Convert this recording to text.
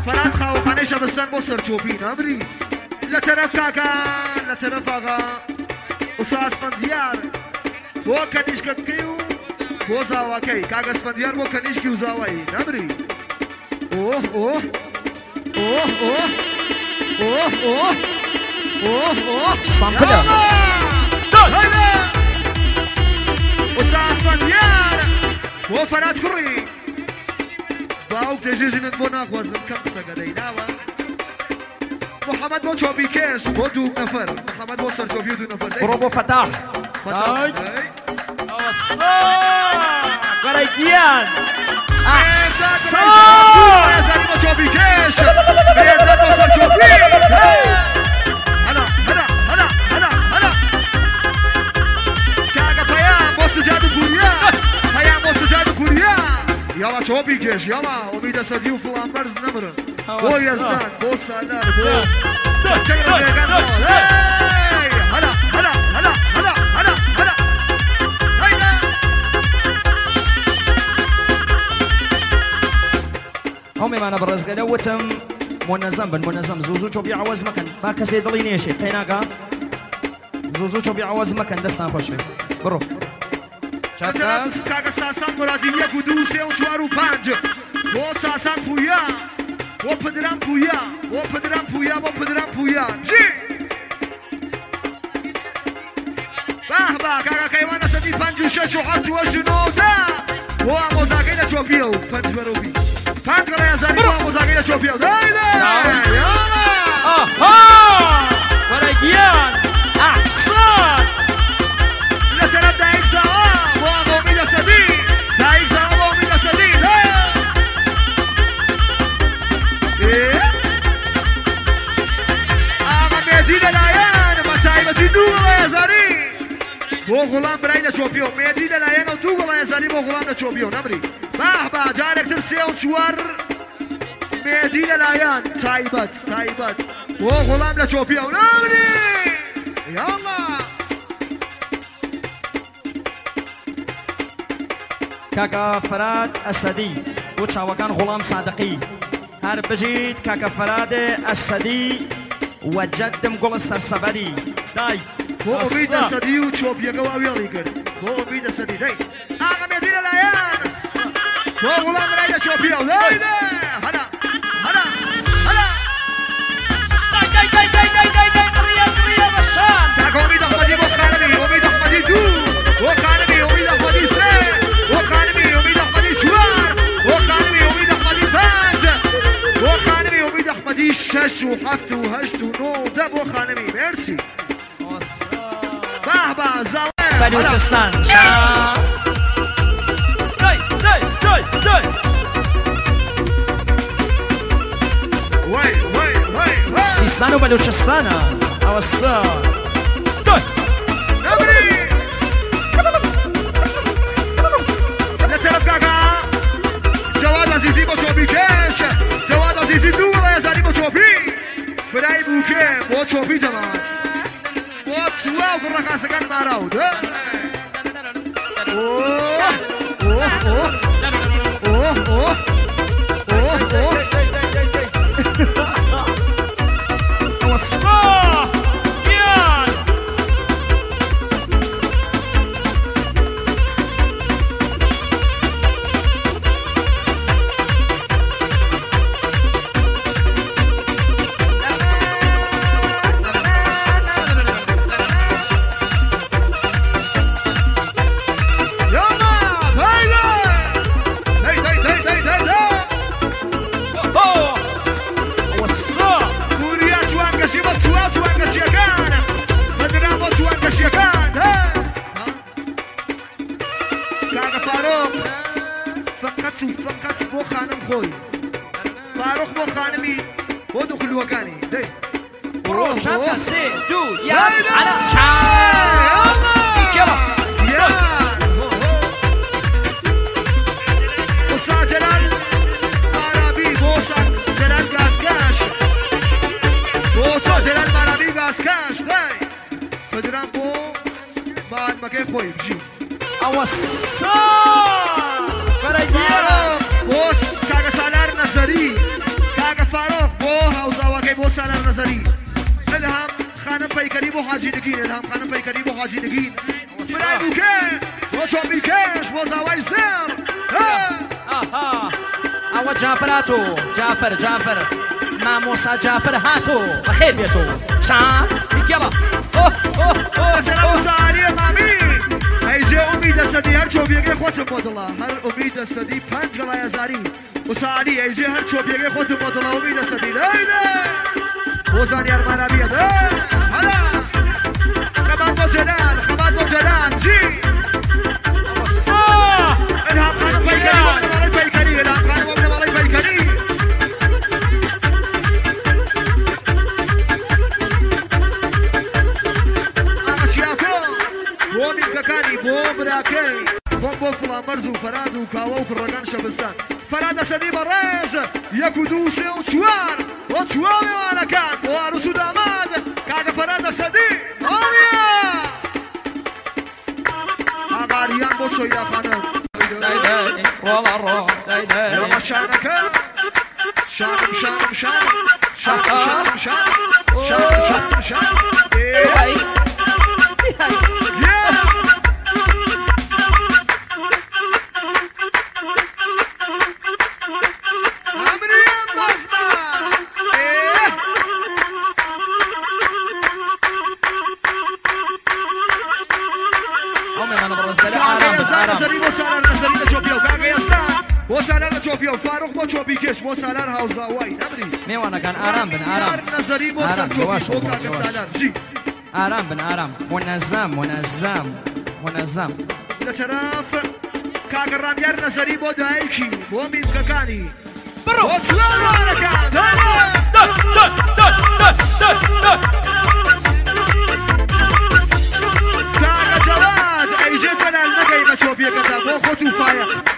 فرات خاوخانەی شەبستان بۆ سەرچۆپی نامری لە تەرەف کاکە لە تەرەف ئاغا ئوستاد ئەسفەندیار بۆ کەنیشکەکەی و بۆ زاواکەی کاکە ئەسفەندیار بۆ کەنیشکی و زاوایی نامری ئۆه ئۆه ئۆه ئۆه ئۆه ئۆه ئۆه ئۆه سامپلە ئوستاد ئەسفەندیار بۆ فەرات کوڕی باوک دەژێژنت بۆ ناخوازم کەم قسەکە دەیناوە محەممەد بۆ چۆپی کێش بۆ دوو نەفەر محەممەد بۆ سەرچۆپی و دوو نەفەر بڕۆ بۆ فەتاح گەرەی گیان ئەحسان بۆ چۆپی کێش مێرداد بۆ سەرچۆپی هەلا هەلا هەلا هەلا هەلا کاکە پەیام بۆ سجاد و پوریا پەیام بۆ سجاد و پوریا یاڵا چۆپی کێش یاڵا ئومیدە سەدی و فڵان بەرز نەمرن بۆ یەزدان بۆ سالار بۆ بەچەی ڕێگەکان هەلا هەلا هەلا هەلا هەلا هەلا هەیلا ئەو مێمانە بەڕێزگەلە وتم منەزەم بن منەزەم زوو چۆبی عەوەز مەکەن با کەسێ دڵی نێشێت پێی ناکە زوو چۆبی عەوەز مەکەن دەستان خۆش بێت بڕۆ چاکەس کاکە ساسان مرادی یەک و دوو سێ و چوار و پەنج بۆ ساسان پویا بۆ پدران پویا بۆ پدران پویا بۆ پدران پویا بژی باه باه کاکە کەیوانە سەدی پەنج و شەش و حەفت و هەشت و نۆدە بۆ ئامۆزاکەی لە چۆپیە و پەنج بەرەوبی پەنج گەڵە یازاری بۆ ئامۆزاکەی لە چۆپیە و دایدە وەرە گیان ئەحسان لە سەرەف دایک زاوە بۆ ئامۆمیدە سەدی دایک زاوە بۆ ئامۆمیدە سەدی ئاغا مێجی لەلایەن بە تایبەتی دوو گەڵە یازاری بۆ غوڵام برای لە چۆپیۆ مێجی لەلایەن و دوو گەڵە یازاری بۆ غوڵام لە چۆپیۆ نەمری باه با جارێکتر سێ و چوار مێجی لەلایەن تایبەت تایبەت بۆ غوڵام لە چۆپیۆ نەمری یاڵا کاکە فەراد ئەسەدی بۆ چاوەکان غوڵام سادقی هەر بژیت کاکە فەراد ئەسەدی وەجەدم گوڵ سەرسەبەری دای بۆ ئومیدە سەدی و چۆپیەکە و ئەوێڵی کرد بۆ ئومیدە سەدی دەی ئاغا مێجی لەلایەن بۆ غوڵام برای لە چۆپیۆ دایدە هەلا هەلا هەلا کاکە ئومید ئەحمەدی بۆ خانمی ئومید ئەحمەدی دوو بۆ خانمی ئومید ئەحمەدی سێ بۆ خانمی ئومید ئەحمەدی چوار بۆ خانمی ئومید ئەحمەدی پەنج بۆ خانمی ئومید ئەحمەدی شەش و حەفت و هەشت و نۆ دە بۆ خانمی مرسی باه با زاوێ بەلوچستان وای وای وای وای سیستان و بەلوچستانە ئەوەسا نەبری لە تەرەف کاکە جەواد عەزیزی بۆ چۆپی کێش جەواد عەزیزی دوو گەڵە یازاری بۆ چۆپی برای بووکێ بۆ چۆپی جەماعەت بۆ چوا و گوڕەخاسەکان ماراوت ئۆه ئۆه ئۆه ئۆه ئۆه ئۆه ئۆه ئەوەسا گیان فقط بۆ خانم خۆی فاروق بۆ خانمی بۆ دووخلوەکانی دەی بڕۆ چاکە سێ دوو یان عەلا چاو ئوستاد جەلال مارابی بۆ ئوستاد جەلال گازکەش بۆ ئوستاد جەلال مارابی گازکەش دەی پدران بۆ بەعەلمەکەی خۆی بژی ئەوەسا بۆ کاکە سالار نەزەری کاکە نظري الهام خانم پیکری بو حاجی نگین الهام خانم پیکری بو حاجی نگین برای بوکه بو چوبی کش بو زوای سر ئەوە جافراتۆ جافر مامۆسا جافر هاتۆ بەخێر بێتۆ چان گێڵە سلام ساری مامی ئەیجێ ئومید دەسەدی هەر چۆبیەکەی خۆتم بۆ دڵە هەر ئومید دەسەدی 5 گەڵای هەزاری وساری ئەیجێ هەر چۆبیەکەی خۆتم بۆ دڵە ئومید دەسەدی دەیدە بۆ زانیارمانە بیە هەلا خەبات بۆ جەلال خەبات بۆ جەلال جی الهام خانم پیکری وەختە ماڵی پیکری الهام خانم وەختە ماڵی پیکری بۆ میکەکانی بۆ براکەی خۆم بۆ فڵامەرز و فەراد و کاوە و کوڕەکان شەبستان فەراد دەسەدی بە ڕێز 1 و 2 و 3 و 4 بۆ 4 میوانەکان بۆ عروس و داماد کاکە فەراد دەسەدی ئاڵیا ئاغاریان بۆ سۆیدا خانم لەمە شانەکە شانم فاروق بۆ چۆپی کێش بۆ سالار هاوزاوای نەبری میوانەکان ئارام بن ئارام نەزەری بۆ سەر چۆپی بۆ کاکە سالار جی ئارام بن ئارام منەزەم لە تەرەف کاکە ڕامیار نەزەری بۆ دایکی بۆ میزگەکانی بڕۆ بۆ چوارەکان کاکە جەواد ئەیجێ جەلال نەگەی بە چۆپیەکەدا بۆ خۆت و فایە